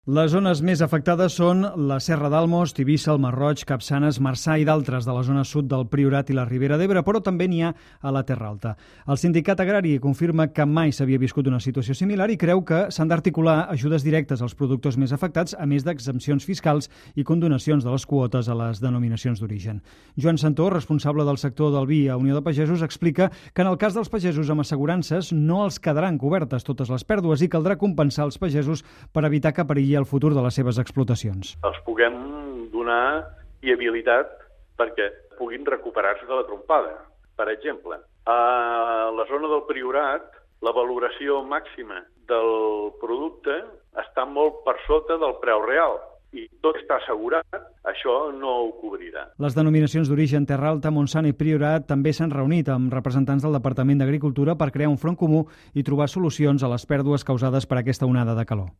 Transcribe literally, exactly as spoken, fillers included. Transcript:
Les zones més afectades són la Serra d'Almos, Tivissa, el Masroig, Capçanes, Marçà i d'altres de la zona sud del Priorat i la Ribera d'Ebre, però també n'hi ha a la Terra Alta. El sindicat agrari confirma que mai s'havia viscut una situació similar i creu que s'han d'articular ajudes directes als productors més afectats, a més d'exempcions fiscals i condonacions de les quotes a les denominacions d'origen. Joan Santó, responsable del sector del vi a Unió de Pagesos, explica que en el cas dels pagesos amb assegurances no els quedaran cobertes totes les pèrdues i caldrà compensar els pagesos per evitar que perilli el futur de les seves explotacions. Els puguem donar viabilitat perquè puguin recuperar-se de la trompada. Per exemple, a la zona del Priorat, la valoració màxima del producte està molt per sota del preu real i tot està assegurat, això no ho cobrirà. Les denominacions d'origen Terra Alta, Montsant i Priorat també s'han reunit amb representants del Departament d'Agricultura per crear un front comú i trobar solucions a les pèrdues causades per aquesta onada de calor.